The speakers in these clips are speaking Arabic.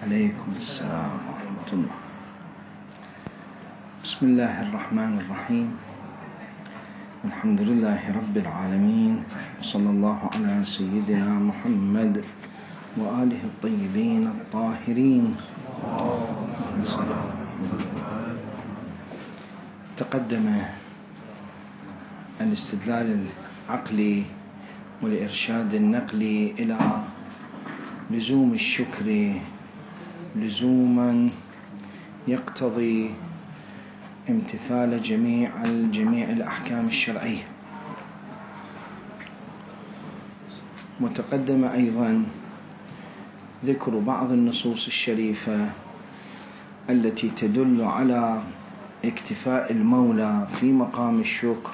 عليكم السلام ورحمة الله. بسم الله الرحمن الرحيم. الحمد لله رب العالمين، صلى الله على سيدنا محمد وآله الطيبين الطاهرين. تقدم الاستدلال العقلي والإرشاد النقلي إلى لزوم الشكر لزوما يقتضي امتثال جميع الأحكام الشرعية. وتقدم أيضا ذكر بعض النصوص الشريفة التي تدل على اكتفاء المولى في مقام الشكر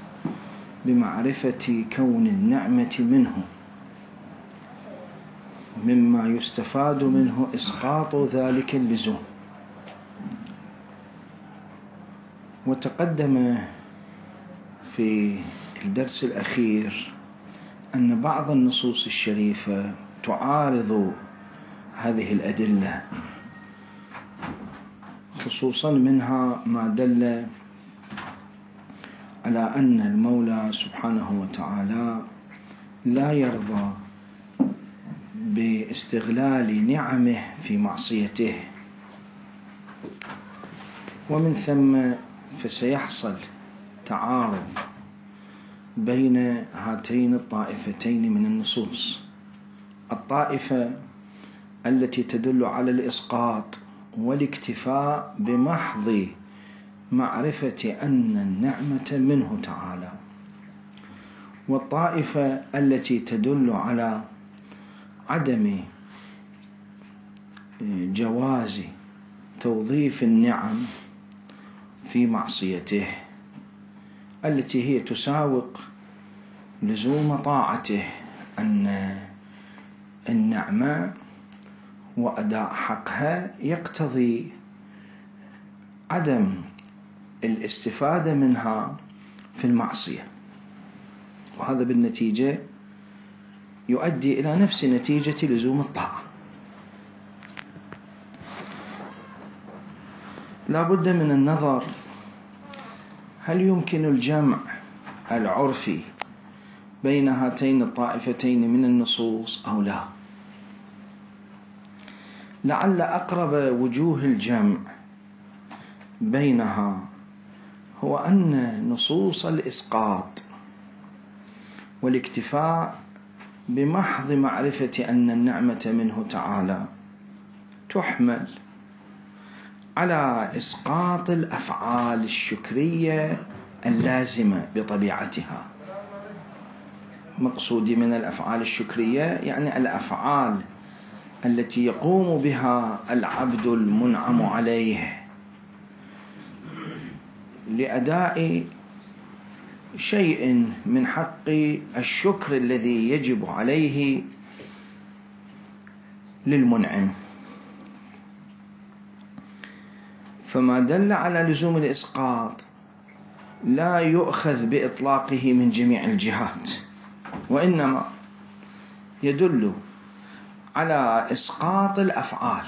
بمعرفة كون النعمة منه، مما يستفاد منه إسقاط ذلك اللزوم. وتقدم في الدرس الأخير أن بعض النصوص الشريفة تعارض هذه الأدلة، خصوصا منها ما دل على أن المولى سبحانه وتعالى لا يرضى باستغلال نعمه في معصيته، ومن ثم فسيحصل تعارض بين هاتين الطائفتين من النصوص: الطائفة التي تدل على الإسقاط والاكتفاء بمحض معرفة أن النعمة منه تعالى، والطائفة التي تدل على عدم جواز توظيف النعم في معصيته، التي هي تساوق لزوم طاعته، أن النعمة وأداء حقها يقتضي عدم الاستفادة منها في المعصية، وهذا بالنتيجة يؤدي إلى نفس نتيجة لزوم الطاعة. لا بد من النظر هل يمكن الجمع العرفي بين هاتين الطائفتين من النصوص أو لا. لعل أقرب وجوه الجمع بينها هو أن نصوص الإسقاط والاكتفاء بمحض معرفة أن النعمة منه تعالى تحمل على إسقاط الأفعال الشكرية اللازمة بطبيعتها. مقصودي من الأفعال الشكرية يعني الأفعال التي يقوم بها العبد المنعم عليه لأداء شيء من حق الشكر الذي يجب عليه للمنعم. فما دل على لزوم الإسقاط لا يؤخذ بإطلاقه من جميع الجهات، وإنما يدل على إسقاط الأفعال.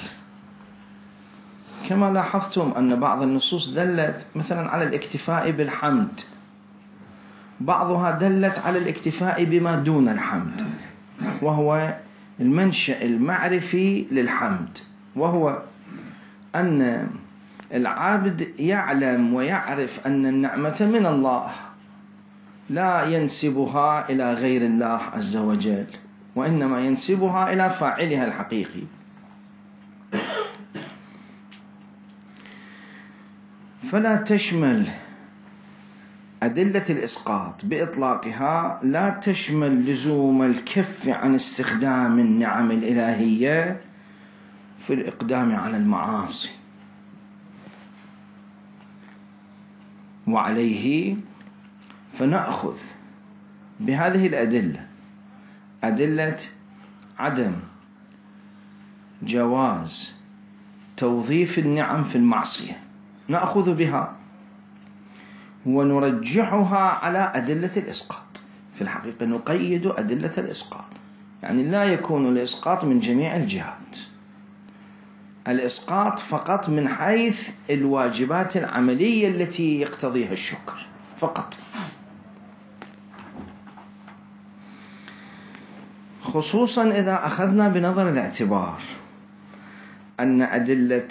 كما لاحظتم أن بعض النصوص دلت مثلا على الاكتفاء بالحمد، بعضها دلت على الاكتفاء بما دون الحمد، وهو المنشأ المعرفي للحمد، وهو أن العبد يعلم ويعرف أن النعمة من الله، لا ينسبها إلى غير الله عز وجل، وإنما ينسبها إلى فاعلها الحقيقي. فلا تشمل أدلة الإسقاط بإطلاقها لا تشمل لزوم الكف عن استخدام النعم الإلهية في الإقدام على المعاصي. وعليه فنأخذ بهذه الأدلة، أدلة عدم جواز توظيف النعم في المعصية، نأخذ بها ونرجحها على أدلة الإسقاط. في الحقيقة نقيد أدلة الإسقاط، يعني لا يكون الإسقاط من جميع الجهات. الإسقاط فقط من حيث الواجبات العملية التي يقتضيها الشكر فقط، خصوصا إذا أخذنا بنظر الاعتبار أن أدلة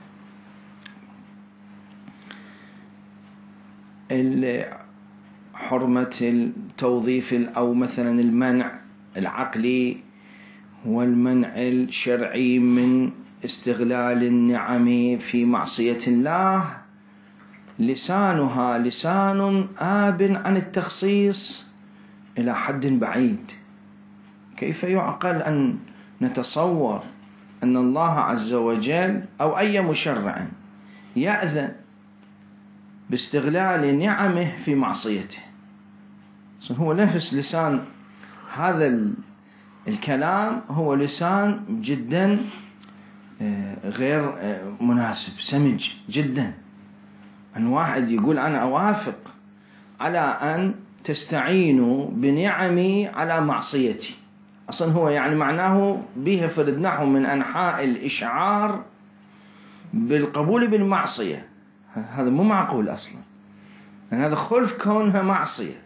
حرمة التوظيف أو مثلا المنع العقلي والمنع الشرعي من استغلال النعم في معصية الله لسانها لسان آب عن التخصيص إلى حد بعيد. كيف يعقل أن نتصور أن الله عز وجل أو أي مشرع يأذن باستغلال نعمه في معصيته؟ هو نفس لسان هذا الكلام هو لسان جدا غير مناسب، سمج جدا، أن واحد يقول أنا أوافق على أن تستعينوا بنعمي على معصيتي. أصلا هو يعني معناه به فردناه من أنحاء الإشعار بالقبول بالمعصية. هذا مو معقول أصلا، يعني هذا خلف كونها معصية.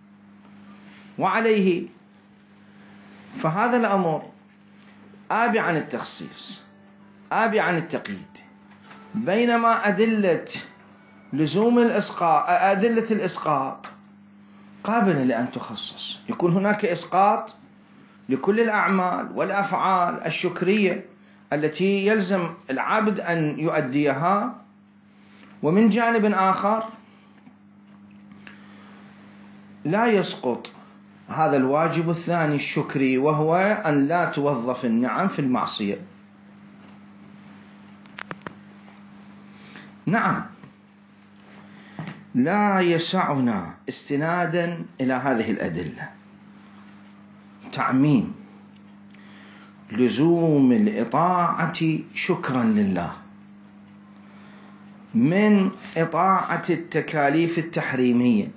وعليه فهذا الأمر آبي عن التخصيص، آبي عن التقييد، بينما أدلة لزوم الإسقاط، أدلة الإسقاط قابلة لأن تخصص. يكون هناك إسقاط لكل الأعمال والأفعال الشكرية التي يلزم العبد أن يؤديها، ومن جانب آخر لا يسقط هذا الواجب الثاني الشكري، وهو أن لا توظف النعم في المعصية. نعم، لا يسعنا استنادا إلى هذه الأدلة تعميم لزوم الإطاعة شكرا لله من إطاعة التكاليف التحريمية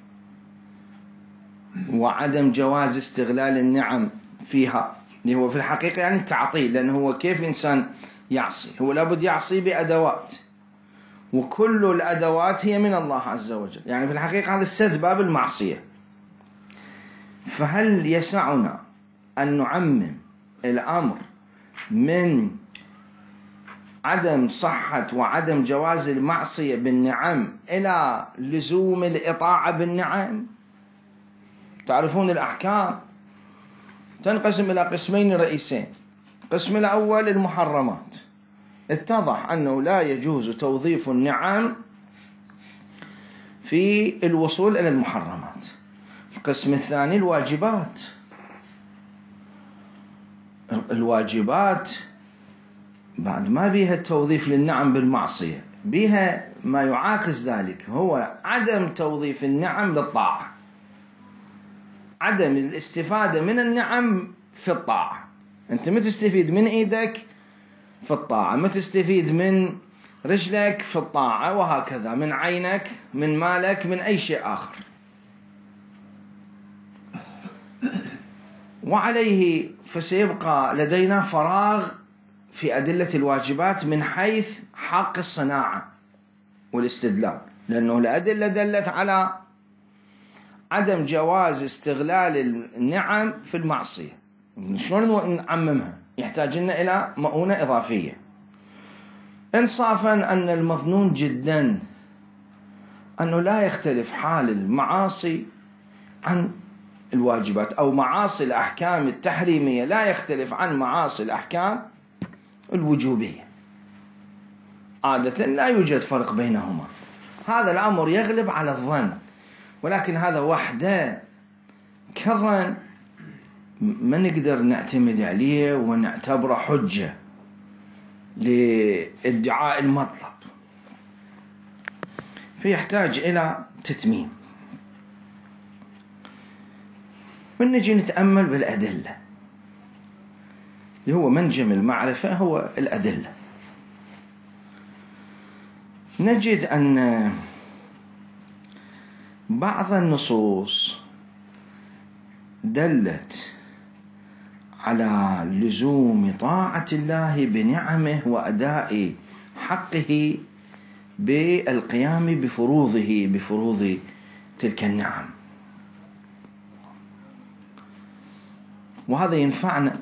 وعدم جواز استغلال النعم فيها، اللي هو في الحقيقة يعني التعطيل، لأنه هو كيف إنسان يعصي؟ هو لابد يعصي بأدوات، وكل الأدوات هي من الله عز وجل، يعني في الحقيقة هذا السد باب المعصية. فهل يسعنا أن نعمم الأمر من عدم صحة وعدم جواز المعصية بالنعم إلى لزوم الإطاعة بالنعم؟ تعرفون الأحكام تنقسم إلى قسمين رئيسين. القسم الأول المحرمات، اتضح أنه لا يجوز توظيف النعم في الوصول إلى المحرمات. القسم الثاني الواجبات. الواجبات بعد ما بيها التوظيف للنعم بالمعصية، بيها ما يعاكس ذلك، هو عدم توظيف النعم للطاعة، عدم الاستفادة من النعم في الطاعة. أنت ما تستفيد من إيدك في الطاعة، ما تستفيد من رجلك في الطاعة، وهكذا من عينك، من مالك، من أي شيء آخر. وعليه فسيبقى لدينا فراغ في أدلة الواجبات من حيث حق الصناعة والاستدلال، لأنه الأدلة دلت على عدم جواز استغلال النعم في المعصية. شلون نعممها؟ يحتاج لنا إلى مؤونة إضافية. إنصافا أن المظنون جدا أنه لا يختلف حال المعاصي عن الواجبات، أو معاصي الأحكام التحريمية لا يختلف عن معاصي الأحكام الوجوبية، عادة لا يوجد فرق بينهما. هذا الأمر يغلب على الظن، ولكن هذا وحده كظن ما نقدر نعتمد عليه ونعتبره حجة لادعاء المطلب، فيحتاج إلى تتميم. ونجي نتأمل بالأدلة، اللي هو منجم المعرفة هو الأدلة. نجد أن بعض النصوص دلت على لزوم طاعة الله بنعمه وأداء حقه بالقيام بفروض تلك النعم. وهذا ينفعنا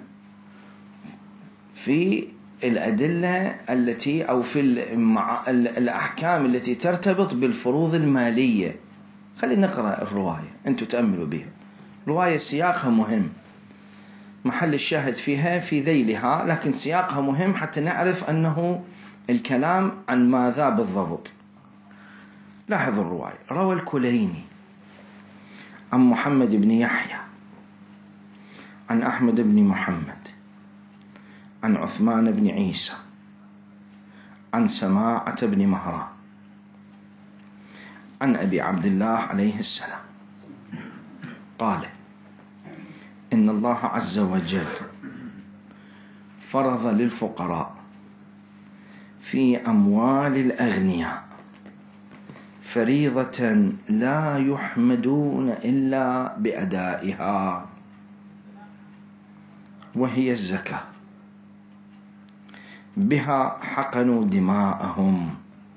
في الأدلة التي أو في الأحكام التي ترتبط بالفروض المالية. خلينا نقرأ الرواية، أنتم تأملوا بها. رواية سياقها مهم، محل الشاهد فيها في ذيلها، لكن سياقها مهم حتى نعرف أنه الكلام عن ماذا بالضبط. لاحظ الرواية. روى الكليني عن محمد بن يحيى عن أحمد بن محمد عن عثمان بن عيسى عن سماعة بن مهران عن أبي عبد الله عليه السلام قال: إن الله عز وجل فرض للفقراء في أموال الأغنياء فريضة لا يحمدون إلا بأدائها، وهي الزكاة. بها حقنوا دماءهم،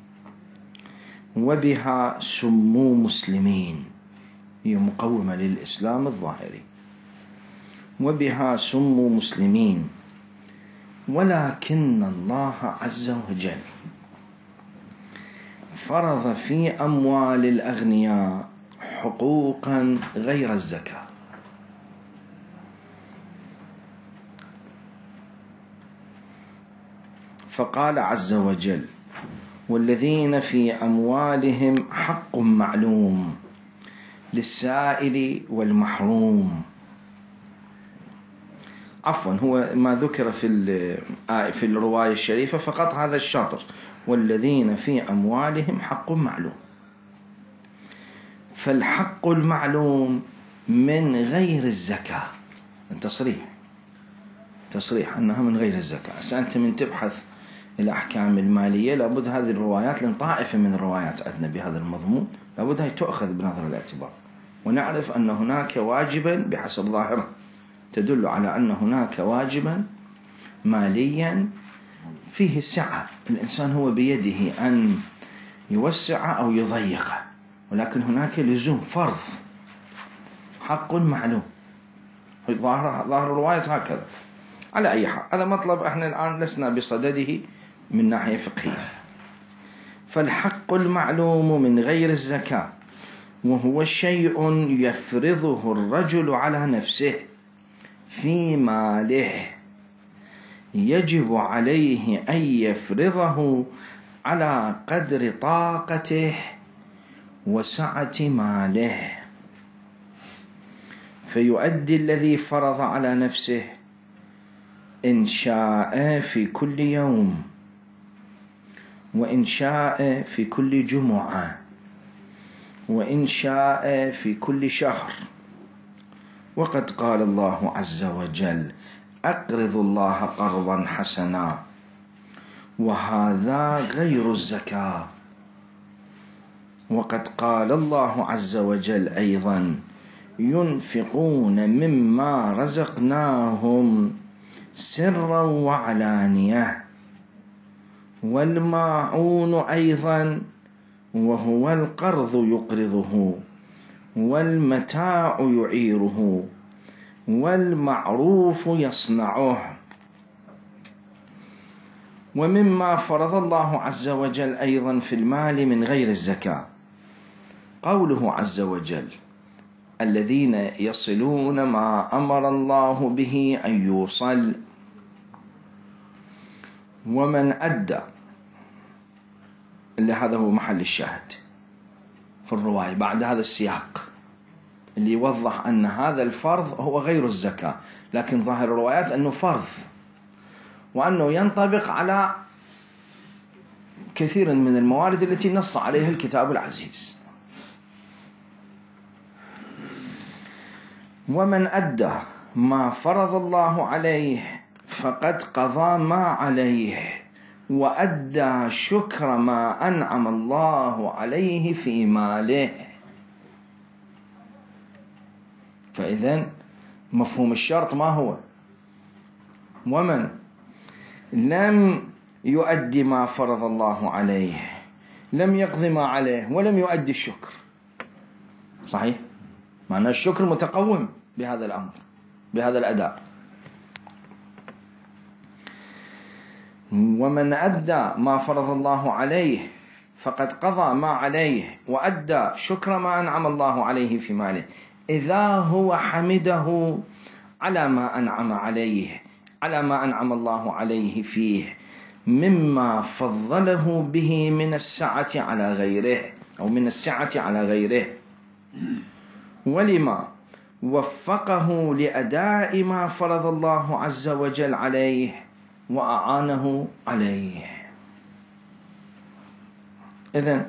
وبها سموا مسلمين، هي مقومة للإسلام الظاهري. وبها سموا مسلمين، ولكن الله عز وجل فرض في أموال الأغنياء حقوقا غير الزكاة. فقال عز وجل: والذين في أموالهم حق معلوم للسائل والمحروم. عفوا، هو ما ذكر في الرواية الشريفة فقط هذا الشطر: والذين في أموالهم حق معلوم. فالحق المعلوم من غير الزكاة، تصريح أنها من غير الزكاة. أنت من تبحث الأحكام المالية لابد هذه الروايات، لأن طائفة من الروايات عندنا بهذا المضمون لابد هي تؤخذ بنظر الاعتبار، ونعرف أن هناك واجبا بحسب ظاهرة تدل على أن هناك واجبا ماليا فيه السعة، الإنسان هو بيده أن يوسع أو يضيقه، ولكن هناك لزوم فرض حق معلوم. ظاهر الرواية هكذا. على أي حال هذا مطلب احنا الآن لسنا بصدده من ناحية فقهية. فالحق المعلوم من غير الزكاة، وهو شيء يفرضه الرجل على نفسه في ماله، يجب عليه أن يفرضه على قدر طاقته وسعة ماله، فيؤدي الذي فرض على نفسه إن شاء في كل يوم، وإن شاء في كل جمعة، وإن شاء في كل شهر. وقد قال الله عز وجل: أقرضوا الله قرضا حسنا، وهذا غير الزكاة. وقد قال الله عز وجل أيضا: ينفقون مما رزقناهم سرا وعلانية. والماعون أيضا وهو القرض يقرضه، والمتاع يعيره، والمعروف يصنعه. ومما فرض الله عز وجل أيضا في المال من غير الزكاة قوله عز وجل: الذين يصلون ما أمر الله به أن يوصل. ومن أدى، اللي هذا هو محل الشاهد في الرواية بعد هذا السياق اللي يوضح أن هذا الفرض هو غير الزكاة، لكن ظاهر الروايات أنه فرض، وأنه ينطبق على كثير من الموارد التي نص عليها الكتاب العزيز. ومن أدى ما فرض الله عليه فقد قضى ما عليه، وأدى شكر ما أنعم الله عليه في ماله. فإذن مفهوم الشرط ما هو؟ ومن لم يؤدي ما فرض الله عليه لم يقضي ما عليه ولم يؤدي الشكر. صحيح؟ معنى الشكر متقوم بهذا الأمر، بهذا الأداء. ومن أدى ما فرض الله عليه فقد قضى ما عليه وأدى شكر ما أنعم الله عليه في ماله، إذا هو حمده على ما أنعم عليه، على ما أنعم الله عليه فيه مما فضله به من السعة على غيره، أو من السعة على غيره، ولما وفقه لأداء ما فرض الله عز وجل عليه وأعانه عليه. إذن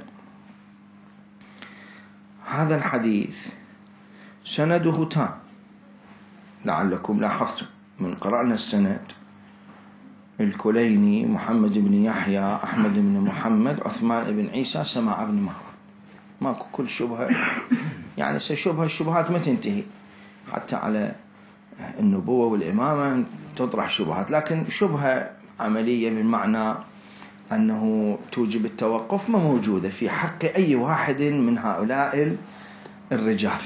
هذا الحديث سنده تام، لعلكم لاحظتم من قرأنا السند: الكليني، محمد بن يحيى، أحمد بن محمد، عثمان بن عيسى، سماع بن مهر. ماكو كل شبهة، يعني الشبهات ما تنتهي، حتى على النبوة والإمامة تطرح شبهات، لكن شبهة عملية بمعنى أنه توجب التوقف ما موجودة في حق أي واحد من هؤلاء الرجال.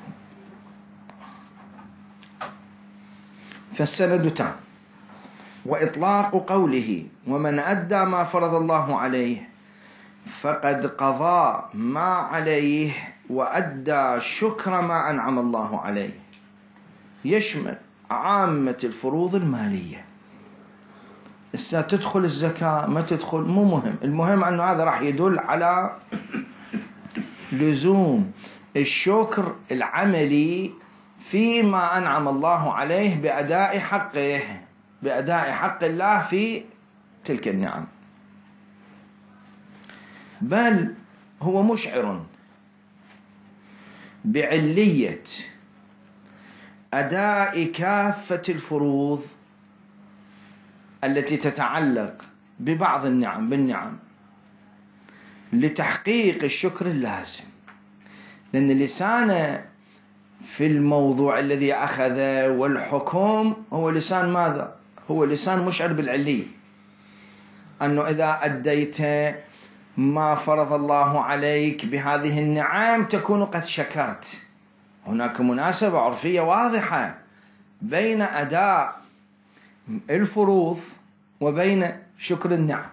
فالسند تام. وإطلاق قوله ومن أدى ما فرض الله عليه فقد قضى ما عليه وأدى شكر ما أنعم الله عليه يشمل عامة الفروض المالية. تدخل الزكاة ما تدخل مو مهم، المهم أنه هذا راح يدل على لزوم الشكر العملي فيما أنعم الله عليه بأداء حقه، بأداء حق الله في تلك النعم. بل هو مشعر بعلية أداء كافة الفروض التي تتعلق ببعض النعم بالنعم لتحقيق الشكر اللازم، لأن اللسان في الموضوع الذي أخذه والحكم هو لسان ماذا؟ هو لسان مشعر بالعلي، أنه إذا أديت ما فرض الله عليك بهذه النعم تكون قد شكرت. هناك مناسبة عرفية واضحة بين أداء الفروض وبين شكر النعم،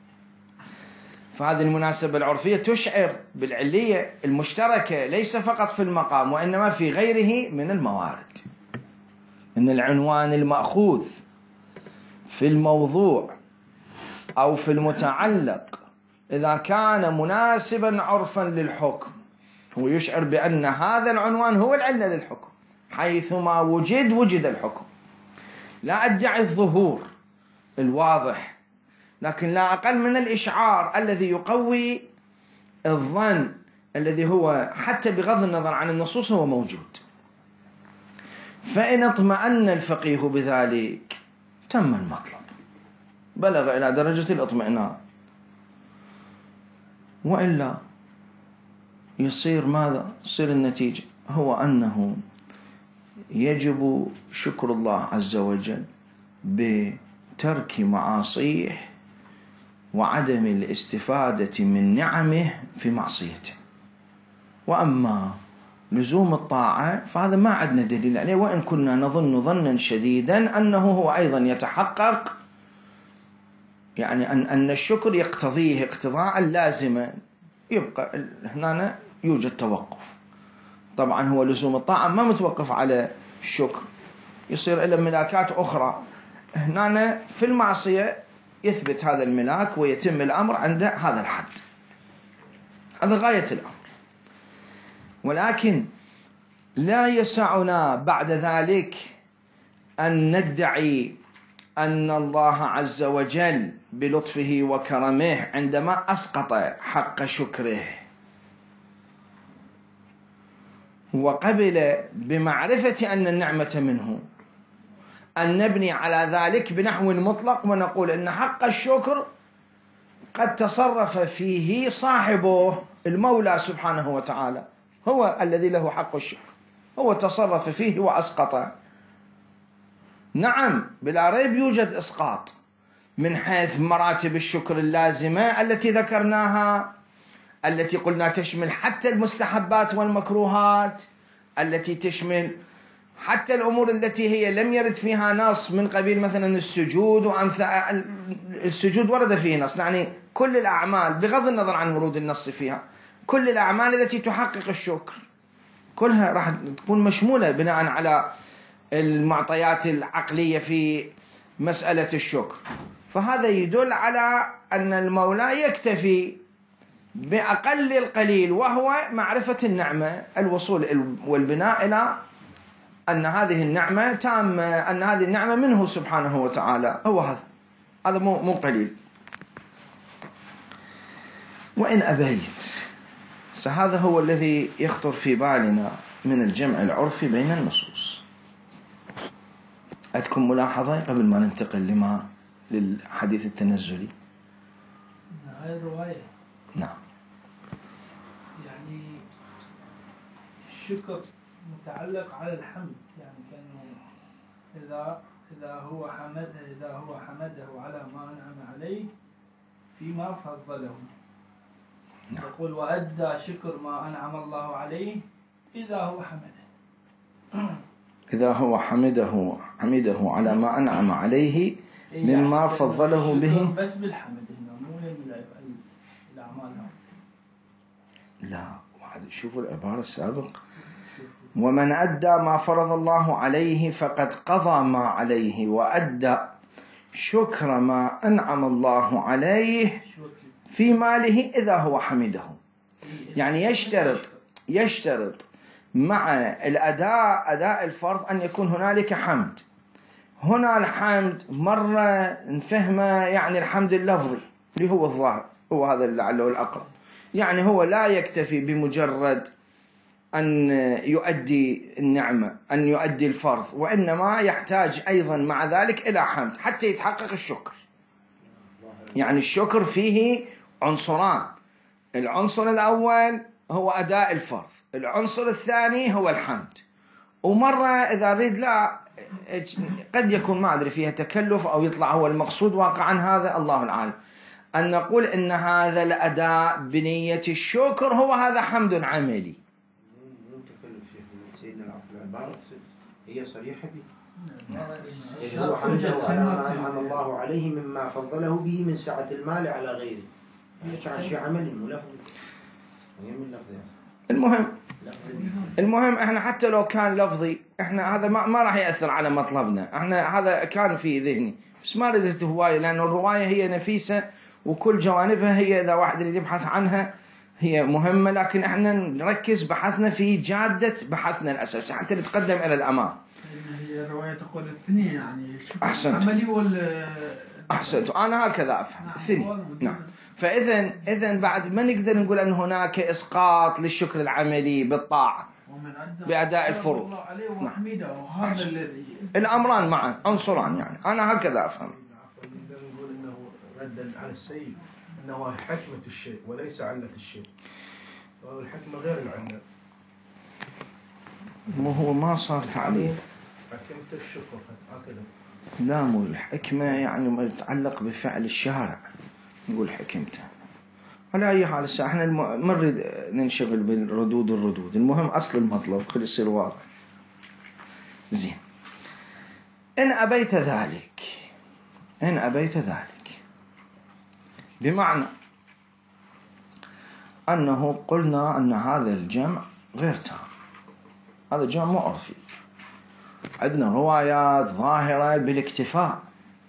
فهذه المناسبة العرفية تشعر بالعلية المشتركة ليس فقط في المقام وإنما في غيره من الموارد. إن العنوان المأخوذ في الموضوع أو في المتعلق إذا كان مناسبا عرفا للحكم هو يشعر بأن هذا العنوان هو العلة للحكم، حيثما وجد الحكم. لا أدعي الظهور الواضح، لكن لا أقل من الإشعار الذي يقوي الظن الذي هو حتى بغض النظر عن النصوص هو موجود. فإن اطمأن الفقيه بذلك تم المطلب، بلغ إلى درجة الاطمئنان. وإلا يصير ماذا؟ يصير النتيجة هو أنه يجب شكر الله عز وجل بترك معاصيه وعدم الاستفادة من نعمه في معصيته. وأما لزوم الطاعة فهذا ما عندنا دليل عليه، وإن كنا نظن ظنا شديدا أنه هو أيضا يتحقق، يعني أن الشكر يقتضيه اقتضاء لازما، يبقى هنا يوجد توقف. طبعا هو لزوم الطاعة ما متوقف على الشكر، يصير إلى ملاكات أخرى. هنا في المعصية يثبت هذا الملاك ويتم الأمر عند هذا الحد، هذا غاية الأمر. ولكن لا يسعنا بعد ذلك أن ندعي أن الله عز وجل بلطفه وكرمه عندما أسقط حق شكره وقبل بمعرفة أن النعمة منه أن نبني على ذلك بنحو مطلق ونقول أن حق الشكر قد تصرف فيه صاحبه المولى سبحانه وتعالى، هو الذي له حق الشكر، هو تصرف فيه وأسقطه. نعم بلا ريب يوجد إسقاط من حيث مراتب الشكر اللازمة التي ذكرناها، التي قلنا تشمل حتى المستحبات والمكروهات، التي تشمل حتى الأمور التي هي لم يرد فيها نص من قبيل مثلا السجود السجود ورد فيه نص، يعني كل الأعمال بغض النظر عن ورود النص فيها، كل الأعمال التي تحقق الشكر كلها راح تكون مشمولة بناء على المعطيات العقلية في مسألة الشكر. فهذا يدل على أن المولى يكتفي بأقل القليل، وهو معرفة النعمة، الوصول والبناء إلى أن هذه النعمة تامة، أن هذه النعمة منه سبحانه وتعالى. هو هذا مو قليل. وإن أبيت، فهذا هو الذي يخطر في بالنا من الجمع العرفي بين النصوص. عندكم ملاحظة قبل ما ننتقل للحديث التنزلي؟ هاي الرواية نعم. يعني الشكر متعلق على الحمد، يعني كأنه إذا هو حمده على ما أنعم عليه فيما فضله. نعم. يقول وأدى شكر ما أنعم الله عليه إذا هو حمده. إذا هو حمده على ما أنعم عليه مما يعني فضله به. بس بالحمد هنا مو الأعمال. لا، واحد شوفوا العبارة السابق: ومن أدى ما فرض الله عليه فقد قضى ما عليه وأدى شكر ما أنعم الله عليه في ماله إذا هو حمده. يعني يشترط مع أداء الفرض أن يكون هنالك حمد. هنا الحمد مرة نفهمه يعني الحمد اللفظي اللي هو الظاهر، هو هذا لعله الأقرب. يعني هو لا يكتفي بمجرد أن يؤدي النعمة، أن يؤدي الفرض، وإنما يحتاج أيضا مع ذلك إلى حمد حتى يتحقق الشكر. يعني الشكر فيه عنصران: العنصر الأول هو أداء الفرض، العنصر الثاني هو الحمد. ومرة إذا أريد لا قد يكون ما أدري فيها تكلف أو يطلع هو المقصود واقعا، هذا الله العالم، أن نقول إن هذا الأداء بنية الشكر هو هذا حمد عملي. سيدنا العبارة هي صريحة به. هو حمده على ما أنعم الله عليه مما فضله به من سعة المال على غيره. شيء عملي ملفظي. المهم احنا حتى لو كان لفظي، احنا هذا ما راح يأثر على مطلبنا. احنا هذا كان في ذهني بس ما ردت هواية، لأن الرواية هي نفيسة وكل جوانبها هي إذا واحد يريد يبحث عنها هي مهمة، لكن احنا نركز بحثنا في جادة بحثنا الأساسي حتى نتقدم إلى الأمام. هي الرواية تقول الاثنين، يعني أحسنت. عملي أحسنت، أنا هكذا أفهم الثني. نعم. فإذن بعد ما نقدر نقول أن هناك إسقاط للشكر العملي بالطاعة بأداء الفروض. نعم. وهذا الذي الأمران معا عنصران، يعني أنا هكذا أفهم. نقدر نقول أنه ردا على السيد أنه حكمة الشيء وليس علة الشيء، والحكمة غير العلة. هو ما صار تعليل حكمة الشكر هكذا. لا، مو الحكمة يعني ما يتعلق بفعل الشارع نقول حكمته. على أي حال احنا ما نريد ننشغل بالردود. المهم أصل المطلب خلي يصير واضح. زين. إن أبيت ذلك بمعنى أنه قلنا أن هذا الجمع غير تام، هذا الجمع مو عرفي. عندنا روايات ظاهرة بالاكتفاء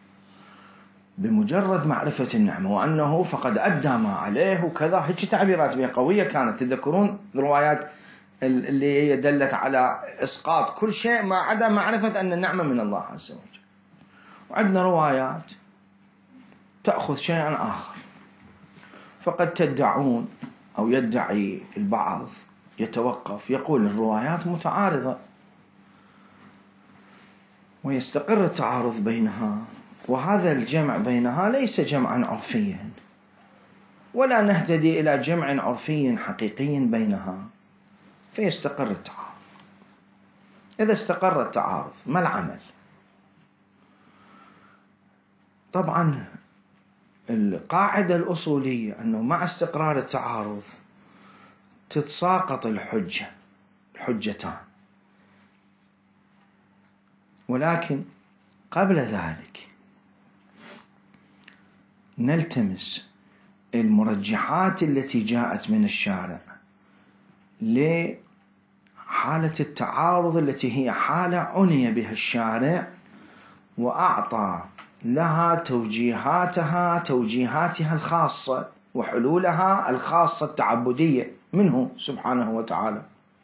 بمجرد معرفة النعمة وأنه فقد أدى ما عليه وكذا، هيك تعبيرات بها قوية كانت. تذكرون الروايات اللي هي دلت على إسقاط كل شيء ما عدا معرفة أن النعمة من الله عز وجل. وعندنا روايات تأخذ شيئا آخر. فقد تدعون أو يدعي البعض يتوقف يقول الروايات متعارضة ويستقر التعارض بينها، وهذا الجمع بينها ليس جمعا عرفيا ولا نهتدي إلى جمع عرفي حقيقي بينها، فيستقر التعارض. إذا استقر التعارض ما العمل؟ طبعا القاعدة الأصولية أنه مع استقرار التعارض تتساقط الحجتان، ولكن قبل ذلك نلتمس المرجحات التي جاءت من الشارع لحالة التعارض التي هي حالة عني بها الشارع وأعطى لها توجيهاتها الخاصة وحلولها الخاصة التعبدية منه سبحانه وتعالى،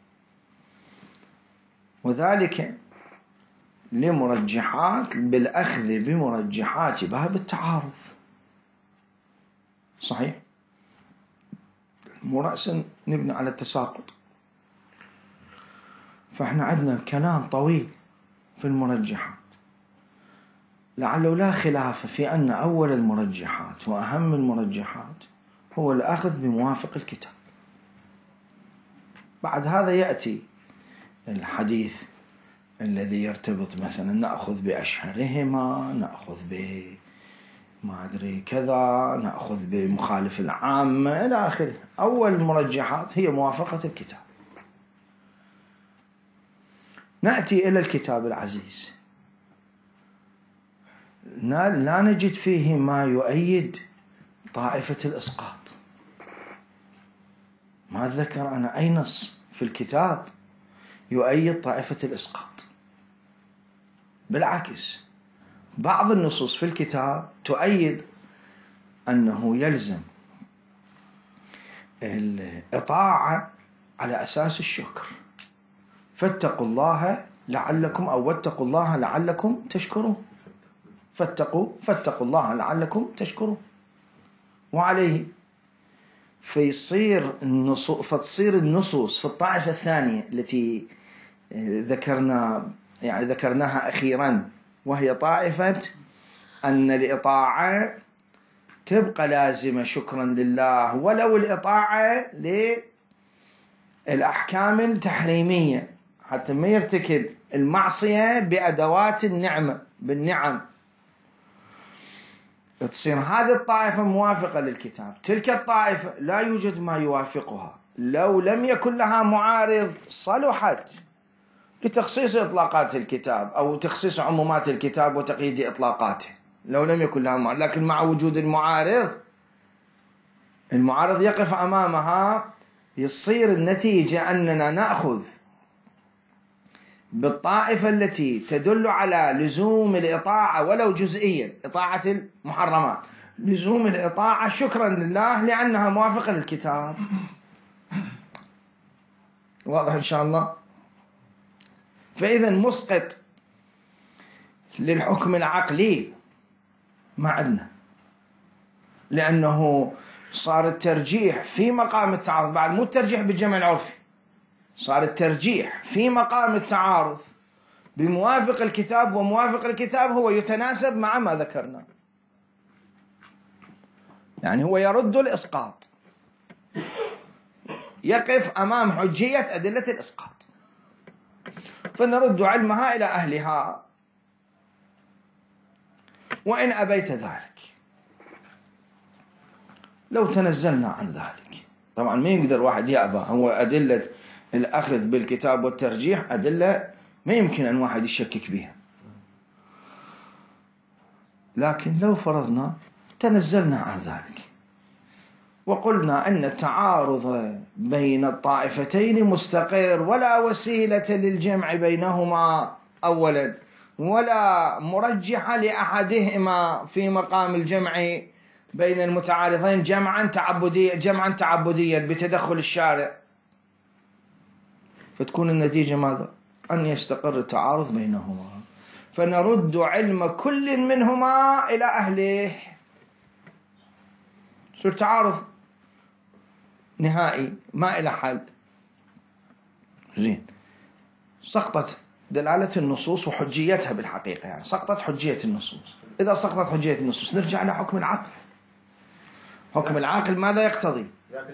وذلك لمرجحات بالأخذ بمرجحات باب التعارض. صحيح، مو رأسا نبني على التساقط. فإحنا عندنا كلام طويل في المرجحات، لعله لا خلاف في أن أول المرجحات وأهم المرجحات هو الأخذ بموافق الكتاب. بعد هذا يأتي الحديث الذي يرتبط، مثلا نأخذ بأشهرهما، نأخذ ما أدري كذا، نأخذ بمخالف العامة إلى آخره. أول المرجحات هي موافقة الكتاب. نأتي إلى الكتاب العزيز، لا نجد فيه ما يؤيد طائفة الإسقاط. ما أتذكر أنا أي نص في الكتاب يؤيد طائفة الإسقاط. بالعكس، بعض النصوص في الكتاب تؤيد أنه يلزم الإطاعة على أساس الشكر، فاتقوا الله لعلكم، أو واتقوا الله لعلكم تشكرون، فاتقوا الله لعلكم تشكرون. وعليه فتصير النصوص في الطائفة الثانية التي ذكرناها أخيرا، وهي طائفة أن الإطاعة تبقى لازمة شكرا لله، ولو الإطاعة للأحكام التحريمية حتى ما يرتكب المعصية بأدوات النعمة بالنعم. تصير هذه الطائفة موافقة للكتاب، تلك الطائفة لا يوجد ما يوافقها، لو لم يكن لها معارض صلحت لتخصيص إطلاقات الكتاب أو تخصيص عمومات الكتاب وتقييد إطلاقاته، لو لم يكن لها معارض. لكن مع وجود المعارض يقف أمامها، يصير النتيجة أننا نأخذ بالطائفة التي تدل على لزوم الإطاعة ولو جزئيا، إطاعة المحرمات، لزوم الإطاعة شكرا لله لأنها موافقة للكتاب. واضح إن شاء الله؟ فإذا مسقط للحكم العقلي ما عندنا، لأنه صار الترجيح في مقام التعارض، بعد مو الترجيح بالجمع العرفي، صار الترجيح في مقام التعارض بموافق الكتاب، وموافق الكتاب هو يتناسب مع ما ذكرنا، يعني هو يرد الإسقاط، يقف أمام حجية أدلة الإسقاط، فنرد علمها إلى أهلها وإن أبيت ذلك. لو تنزلنا عن ذلك، طبعا ما يقدر واحد يأبى، هو أدلة الأخذ بالكتاب والترجيح أدلة ما يمكن أن واحد يشكك بها، لكن لو فرضنا تنزلنا عن ذلك وقلنا أن التعارض بين الطائفتين مستقر ولا وسيلة للجمع بينهما أولا، ولا مرجح لأحدهما في مقام الجمع بين المتعارضين جمعا تعبديا بتدخل الشارع، فتكون النتيجة ماذا؟ أن يستقر التعارض بينهما، فنرد علم كل منهما إلى أهله. صار تعارض نهائي ما إلى حل. زين، سقطت دلالة النصوص وحجيتها بالحقيقة، يعني سقطت حجية النصوص. إذا سقطت حجية النصوص نرجع إلى حكم العقل. حكم العاقل ماذا يقتضي؟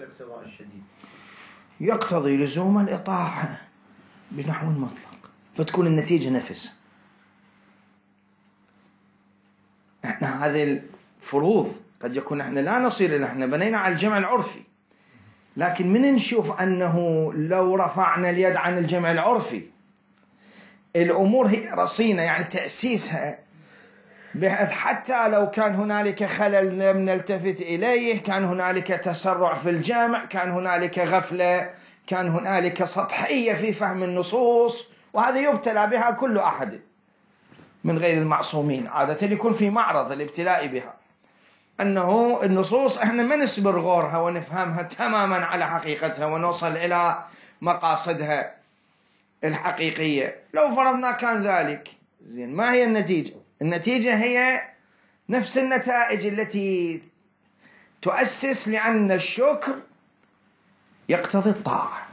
يقتضي لزوم الإطاعة بنحو مطلق، فتكون النتيجة نفس. هذه الفروض قد يكون احنا لا نصير إلى، احنا بنينا على الجمع العرفي، لكن من نشوف أنه لو رفعنا اليد عن الجمع العرفي الأمور هي رصينة، يعني تأسيسها، بحيث حتى لو كان هنالك خلل لم نلتفت إليه، كان هنالك تسرع في الجمع، كان هنالك غفلة، كان هنالك سطحية في فهم النصوص، وهذا يبتلى بها كل أحد من غير المعصومين، عادة يكون في معرض الابتلاء بها، أنه النصوص إحنا ما نسبر غورها ونفهمها تماما على حقيقتها ونوصل إلى مقاصدها الحقيقية. لو فرضنا كان ذلك، زين، ما هي النتيجة؟ النتيجة هي نفس النتائج التي تؤسس لأن الشكر يقتضي الطاعة،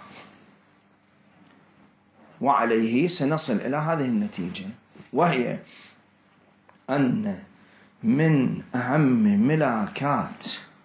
وعليه سنصل إلى هذه النتيجة، وهي أن من أهم ملاكات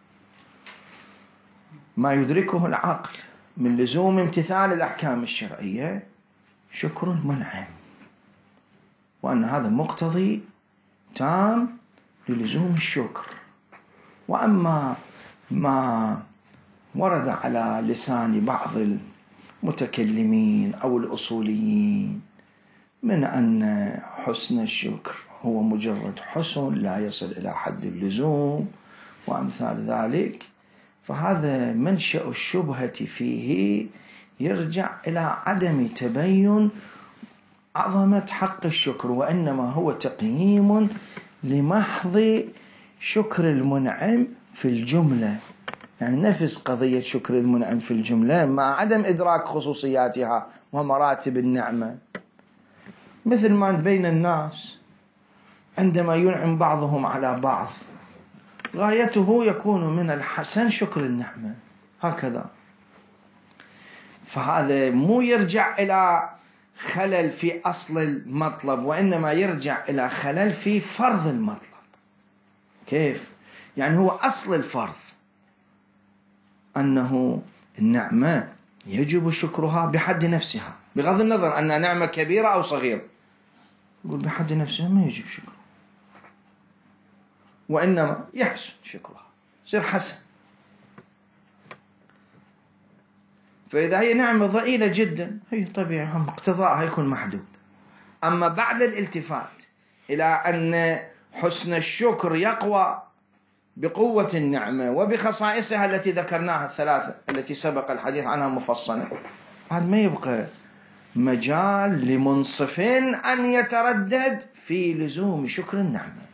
ما يدركه العقل من لزوم امتثال الأحكام الشرعية شكر المنعم، وأن هذا مقتضي تام للزوم الشكر. وأما ما ورد على لسان بعض المتكلمين أو الأصوليين من أن حسن الشكر هو مجرد حسن لا يصل إلى حد اللزوم وأمثال ذلك، فهذا منشأ الشبهة فيه يرجع إلى عدم تبين عظمة حق الشكر، وإنما هو تقييم لمحض شكر المنعم في الجملة، يعني نفس قضية شكر المنعم في الجملة مع عدم إدراك خصوصياتها ومراتب النعمة، مثل ما بين الناس عندما ينعم بعضهم على بعض غايته يكون من الحسن شكر النعمة هكذا، فهذا مو يرجع إلى خلل في أصل المطلب، وإنما يرجع إلى خلل في فرض المطلب. كيف؟ يعني هو أصل الفرض أنه النعمة يجب شكرها بحد نفسها، بغض النظر أنها نعمة كبيرة أو صغيرة، يقول بحد نفسها ما يجب شكرها، وإنما يحسن شكرها، يصير حسن. فإذا هي نعمة ضئيلة جدا هي طبيعي اقتضاءها يكون محدود. أما بعد الالتفات إلى أن حسن الشكر يقوى بقوة النعمة وبخصائصها التي ذكرناها الثلاثة التي سبق الحديث عنها مفصلا، هذا ما يبقى مجال لمنصف أن يتردد في لزوم شكر النعمة.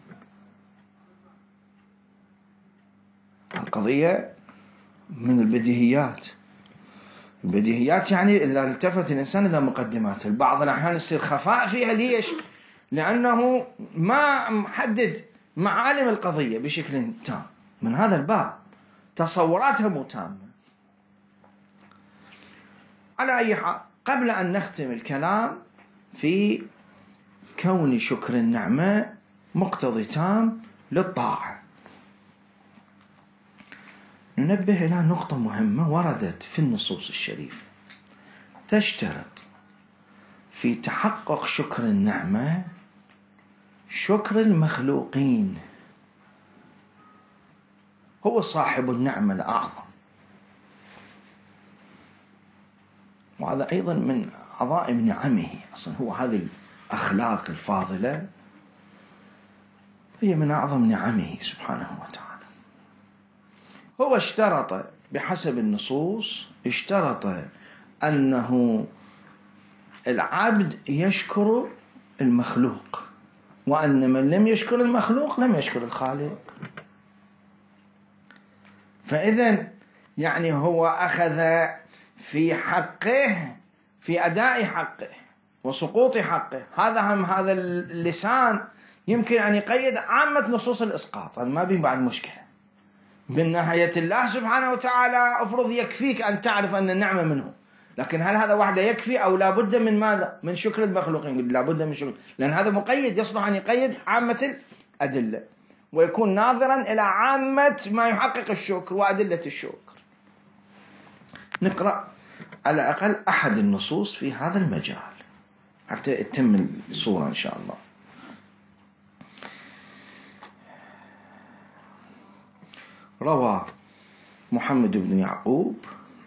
القضية من البديهيات، البديهيات يعني إذا التفت الإنسان إلى مقدمات، البعض الأحيان يصير خفاء فيها. ليش؟ لأنه ما محدد معالم القضية بشكل تام، من هذا الباب تصوراتها مو تامة. على أي حال، قبل أن نختم الكلام في كون شكر النعمة مقتضي تام للطاعة، ننبه إلى نقطة مهمة وردت في النصوص الشريفة تشترط في تحقق شكر النعمة شكر المخلوقين، هو صاحب النعمة الأعظم، وهذا أيضا من عظائم نعمه. أصلا هو هذه الأخلاق الفاضلة هي من أعظم نعمه سبحانه وتعالى. هو اشترط بحسب النصوص، اشترط أنه العبد يشكر المخلوق، وأن من لم يشكر المخلوق لم يشكر الخالق. فإذن يعني هو أخذ في حقه، في أداء حقه وسقوط حقه. هذا اللسان يمكن أن يقيد عامة نصوص الإسقاط، هذا ما بين بعد مشكلة. من ناحية الله سبحانه وتعالى أفرض يكفيك أن تعرف أن النعمة منه، لكن هل هذا وحده يكفي أو لا بد من ماذا؟ من شكر المخلوقين. لا بد من شكر، لأن هذا مقيد، يصلح أن يقيد عامة الأدلة ويكون ناظرا إلى عامة ما يحقق الشكر وأدلة الشكر. نقرأ على الأقل أحد النصوص في هذا المجال حتى تتم الصورة إن شاء الله. روى محمد بن يعقوب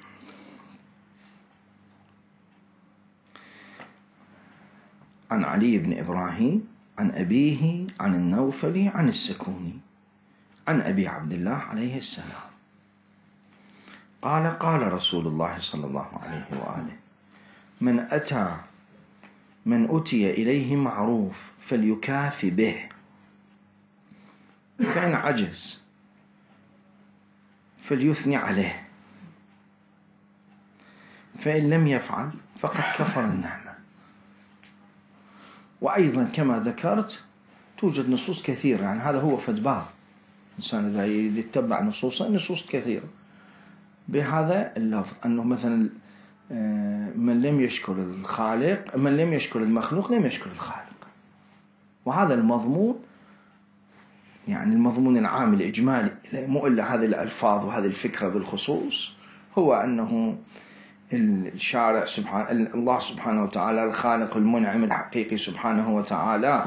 عن علي بن إبراهيم عن أبيه عن النوفلي عن السكوني عن أبي عبد الله عليه السلام قال قال رسول الله صلى الله عليه وآله من أتي إليه معروف فليكافي به، فإن عجز فليثني عليه، فإن لم يفعل فقد كفر النعمة. وأيضا كما ذكرت توجد نصوص كثيرة، يعني هذا هو فدبار إنسان إذا يتبع نصوص كثيرة بهذا اللفظ، أنه مثلا من لم يشكر الخالق، من لم يشكر المخلوق لم يشكر الخالق. وهذا المضمون، يعني المضمون العام الإجمالي مو إلا هذه الألفاظ وهذه الفكرة بالخصوص، هو أنه الشارع الله سبحانه وتعالى الخالق المنعم الحقيقي سبحانه وتعالى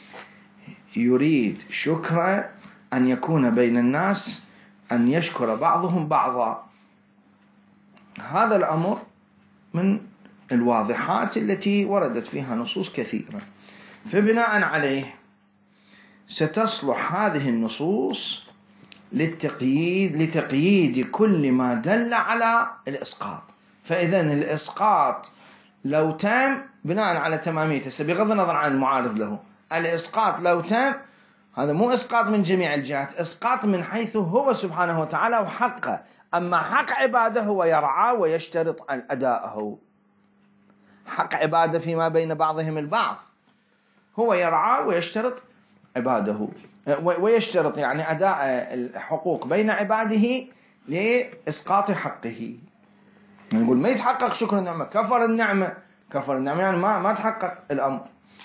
يريد شكر أن يكون بين الناس أن يشكر بعضهم بعضا. هذا الأمر من الواضحات التي وردت فيها نصوص كثيرة، فبناء عليه ستصلح هذه النصوص لتقييد كل ما دل على الإسقاط. فإذا الإسقاط لو تم بناء على تماميته بغض النظر عن المعارض له، الإسقاط لو تم هذا مو إسقاط من جميع الجهات، إسقاط من حيث هو سبحانه وتعالى وحقه. أما حق عباده هو يرعى ويشترط أداءه، حق عباده فيما بين بعضهم البعض هو يرعى ويشترط عباده ويشترط يعني أداء الحقوق بين عباده لإسقاط حقه. نقول ما يتحقق شكر النعمة، كفر النعمة يعني ما تحقق الأمر.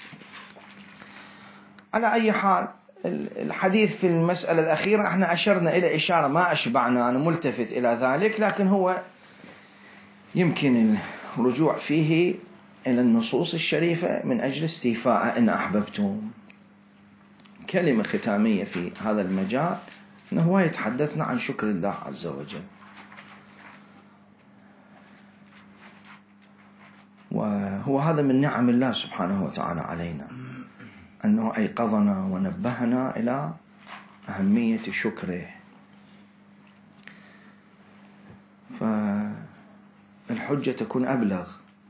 على أي حال الحديث في المسألة الأخيرة احنا أشرنا إلى إشارة ما أشبعنا، أنا ملتفت إلى ذلك، لكن هو يمكن الرجوع فيه إلى النصوص الشريفة من أجل استيفاء إن أحببتم. كلمة ختامية في هذا المجال، أنه يتحدثنا عن شكر الله عز وجل، وهو هذا من نعم الله سبحانه وتعالى علينا، أنه أيقظنا ونبهنا إلى أهمية شكره. فالحجة تكون أبلغ،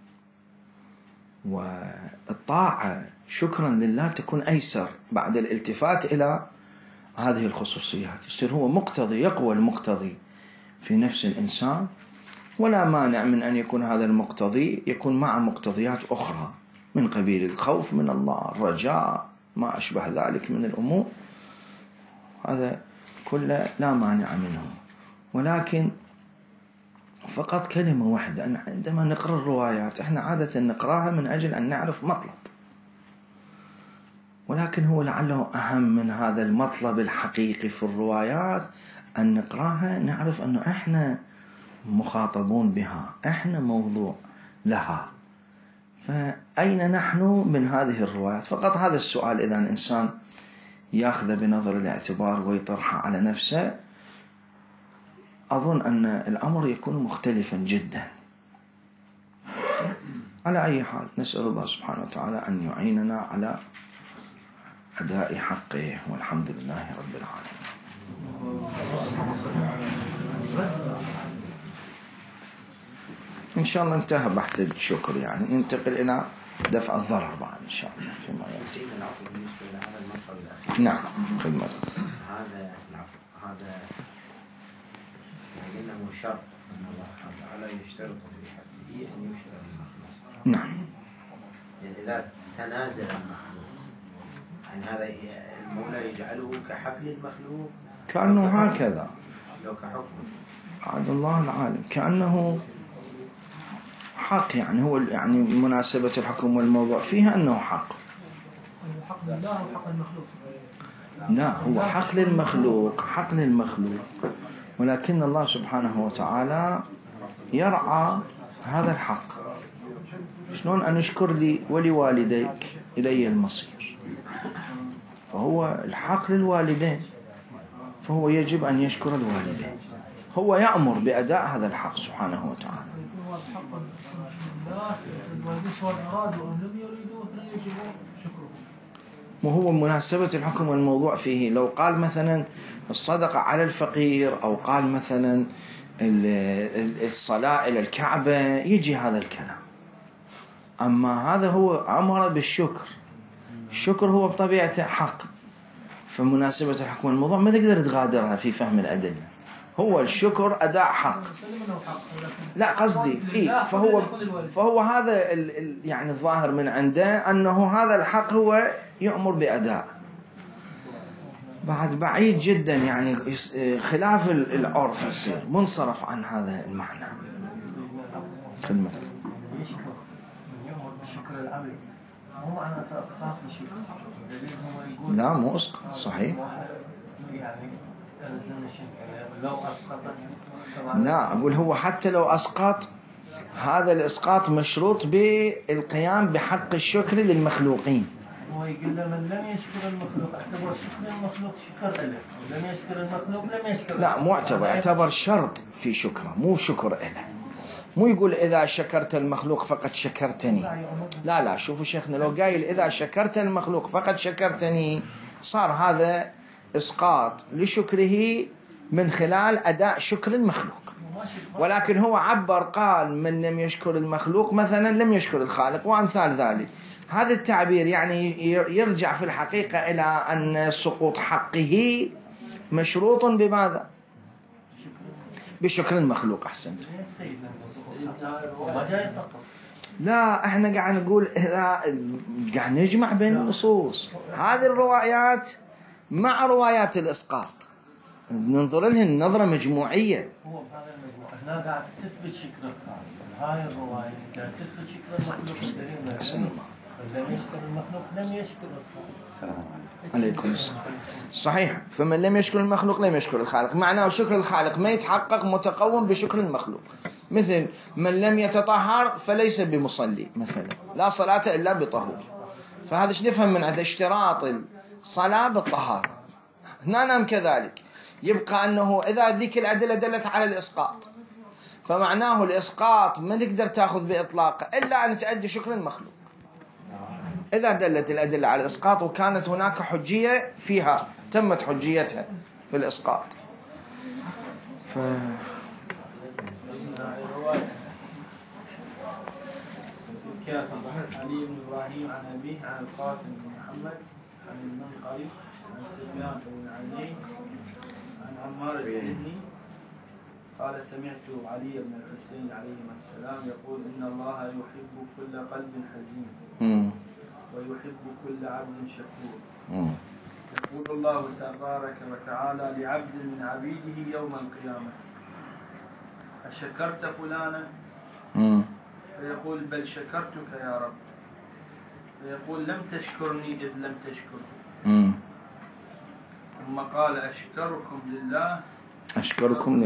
والطاعة شكرا لله تكون أيسر بعد الالتفات إلى هذه الخصوصيات. يصير هو مقتضي، يقوى المقتضي في نفس الإنسان، ولا مانع من أن يكون هذا المقتضي يكون مع مقتضيات أخرى من قبيل الخوف من الله، الرجاء، ما أشبه ذلك من الأمور، هذا كله لا مانع منه. ولكن فقط كلمة واحدة، أن عندما نقرأ الروايات احنا عادة نقرأها من أجل أن نعرف مطلب، ولكن هو لعله أهم من هذا المطلب الحقيقي في الروايات أن نقرأها نعرف أنه احنا مخاطبون بها، احنا موضوع لها، فأين نحن من هذه الروايات؟ فقط هذا السؤال إذا الإنسان يأخذ بنظر الاعتبار ويطرحه على نفسه، أظن أن الأمر يكون مختلفا جدا. على أي حال نسأل الله سبحانه وتعالى أن يعيننا على أداء حقه، والحمد لله رب العالمين. إن شاء الله انتهى بحث الشكر، يعني ننتقل إلى دفع الضرر بعد إن شاء الله فيما يأتي. نعم خدمة هذا إنه شرط أن الله تعالى يشترط في حقه أن يشترط المخلوق. نعم. يعني إذا تنازل المخلوق، يعني هذا المولى يجعله كحقل المخلوق، كأنه هكذا، لو كحكم عاد الله العالم، كأنه حق، يعني هو يعني مناسبة الحكم والموضوع فيها أنه حق. حق لله وحق المخلوق. لا، هو حق للمخلوق، ولكن الله سبحانه وتعالى يرعى هذا الحق. شلون أن اشكر لي ولوالديك إلي المصير، وهو الحق للوالدين، فهو يجب أن يشكر الوالدين. هو يأمر بأداء هذا الحق سبحانه وتعالى. وهو مناسبة الحكم والموضوع فيه، لو قال مثلا الصدقة على الفقير، أو قال مثلا الصلاة إلى الكعبة، يجي هذا الكلام. أما هذا هو أمر بالشكر. الشكر هو بطبيعته حق، فمناسبة الحكم والموضوع ما تقدر تغادرها في فهم الأدلة. هو الشكر أداء حق. لا قصدي فهو هذا يعني الظاهر من عنده أنه هذا الحق هو يأمر بأداء. بعد بعيد جدا يعني خلاف العرف يصير منصرف عن هذا المعنى. خدمتك. لا مو اسقاط صحيح. لا أقول هو حتى لو أسقط، هذا الإسقاط مشروط بالقيام بحق الشكر للمخلوقين. هو يقول له من لم يشكر المخلوق اعتبر شكر المخلوق شكر له، ولم يشكر المخلوق لم يشكر. لا مو اعتبر شرط في شكره، مو شكر له. مو يقول إذا شكرت المخلوق فقد شكرتني. لا شوفوا شيخنا، لو قايل إذا شكرت المخلوق فقد شكرتني، صار هذا إسقاط لشكره من خلال أداء شكر المخلوق. ولكن هو عبر قال من لم يشكر المخلوق مثلا لم يشكر الخالق وأمثال ذلك. هذا التعبير يعني يرجع في الحقيقة إلى أن سقوط حقه مشروط بماذا؟ بشكر المخلوق. أحسنت. لا احنا قاعد نقول إذا قاعد نجمع بين النصوص، هذه الروايات مع روايات الإسقاط ننظر لهن نظرة مجموعية. هو بهذا المجموع هنا قاعد تثبت شكر الخالق، هاي الرواية قاعد تثبت شكر المخلوق. أحسن الله. لم يشكر المخلوق لم يشكر الخالق. عليكم السلام. صحيح. فمن لم يشكر المخلوق لم يشكر الخالق، معناه شكر الخالق ما يتحقق متقوم بشكر المخلوق. مثل من لم يتطهر فليس بمصلي مثلا، لا صلاة إلا بطهور. فهذا ايش نفهم من هذا؟ اشتراط الصلاة بالطهارة. هنا نعم كذلك. يبقى أنه إذا ذيك الأدلة دلت على الإسقاط، فمعناه الإسقاط ما تقدر تأخذ بإطلاقه إلا أن تؤدي شكر المخلوق. إذا دلت الأدلة على الإسقاط وكانت هناك حجية فيها، تمت حجيتها في الإسقاط. علي بن إبراهيم عن أبيه عن القاسم بن محمد عن المنقري عن سفيان بن علي عن عمار بن قال سمعت علي بن الحسين عليهما السلام يقول إن الله يحب كل قلب حزين ويحب كل عبد شكور. يقول الله تبارك وتعالى لعبد من عبيده يوم القيامة أشكرت فلانا؟ فيقول بل شكرتك يا رب. فيقول لم تشكرني إذ لم تشكرني. ثم قال أشكركم لله أشكركم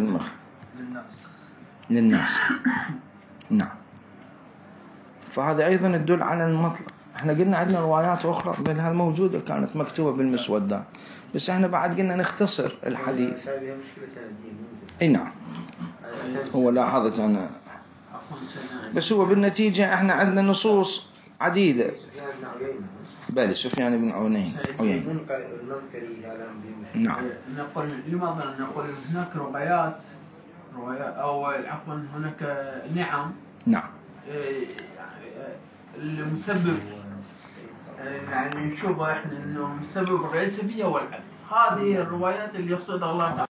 للناس. نعم. فهذا أيضا يدل على المطلق. احنا قلنا عندنا روايات أخرى بل هذه موجودة كانت مكتوبة بالمسودات، بس احنا بعد قلنا نختصر الحديث. اي نعم. هو لاحظت أنا، بس هو بالنتيجة احنا عندنا نصوص عديدة. بل سفيان بن عيينة. نعم. نقول لماذا نقول هناك روايات أو عفوا هناك نعم. المسبب يعني نشوفها احنا انه مسبب الرئيسي فيها والعدل. هذه الروايات اللي يقصدها الله تعالى.